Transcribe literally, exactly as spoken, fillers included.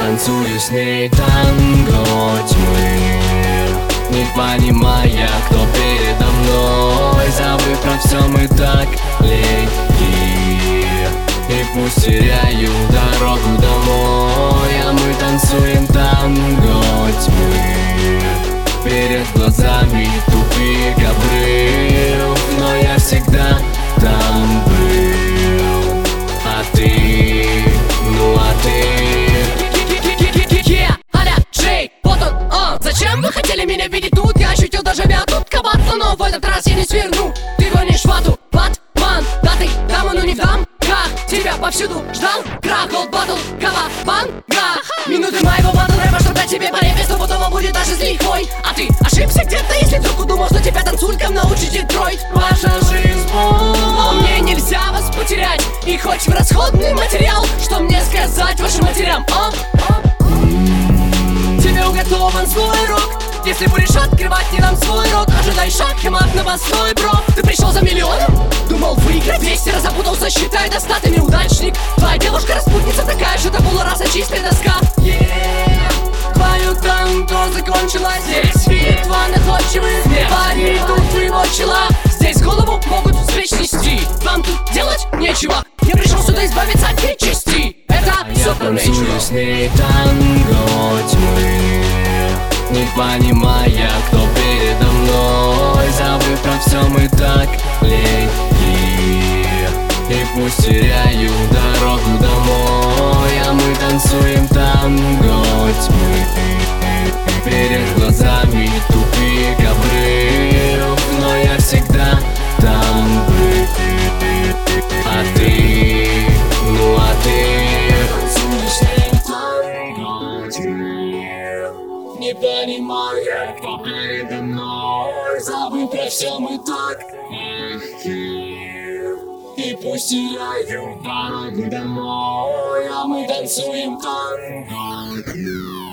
танцую с ней танго тьмы, не понимая, кто передо мной. Забыв про все, мы так легки, и пусть теряю дорогу домой. А мы танцуем танго тьмы, перед глазами тупик обрыв, но я всегда там был. А ты, ну а ты? Аля, Джей, вот он, он. Зачем вы хотели меня видеть тут? Я ощутил даже тут кабатла, но в этот раз я не сверну. Ты гонишь вату, Батман, да ты дама, ну не в дамках. Тебя повсюду ждал крах, голд батл, кавабанга. Минуты моего батл рэпа, что дать тебе по репе, стопудово будет даже с лихвой. А ты ошибся где-то, если вдруг удумал, что тебя танцулькам научит Детройт. Ваша жизнь но мне нельзя вас потерять, и хоть в расходный материал, что мне сказать вашим матерям, а? Тебе уготован свой рок, если будешь открывать, не дам свой рот. Ожидай шаг и мат новостной, бро. Ты пришел за миллион? Думал выиграть двести раз, запутался, считай до ста, ты неудачник. Твоя девушка-распутница такая же табула раса, чистая доска. Yeah. Твою танго закончилась, здесь битва находчивых. Парни тут выводчила, здесь голову могут встреч нести. Вам тут делать нечего, я пришел сюда избавиться от нечисти. Это Я танцую с ней танго тьмы, не понимая, кто передо мной. Забыв про все, мы так легки, и пусть теряю дорогу домой. А мы танцуем танго тьмы, перед глазами тупик обрыв, но я всегда там был. А ты, ну а ты? Танцую с ней танго тьмы, не понимая, кто передо мной. Забыв про все, мы так легки, и пусть теряю дорогу домой. А мы танцуем танго тьмы.